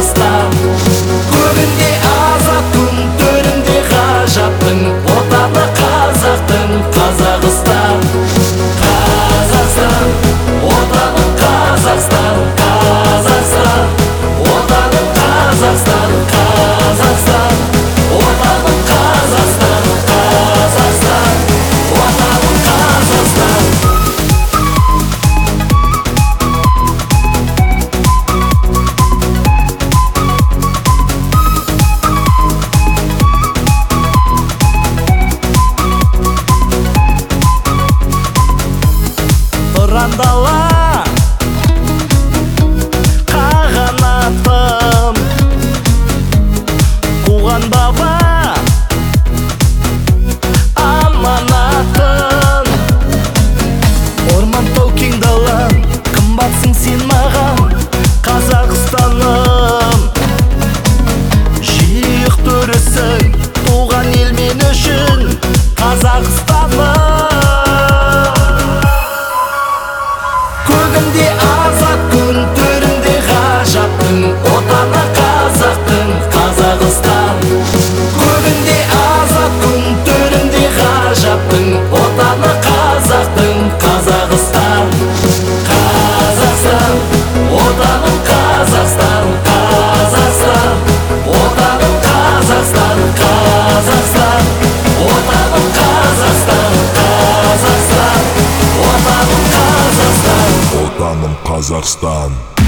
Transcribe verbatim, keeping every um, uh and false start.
Қазақстан. Көгінде азат күн, төрінде ғажаптың отаны қазақтың Қазақстан. Қазақстан, отаным Қазақстан, Қазақстан, отаным Қазақстан, Қазақстан, отаным Қазақстан, Қазақстан, отаным Қазақстан. Ырандала қағанатым, қуған баба аманатын. Орман тау кең далам, қымбатсың сен маған Қазақстаным. Жиық төрісің, туған ел мен үшін Қазақстаным. Көгінде азат күн, төрінде ғажаптың отаны қазақтың Қазақстан. Көгінде азат күн, төрінде ғажаптың отаны қазақтың Қазақстан. Қазақстан, отаным Қазақстан, Қазақстан, отаным Қазақстан, Қазақстан, отаным Қазақстан, Қазақстан, отаным Қазақстан. Отаным Қазақстан.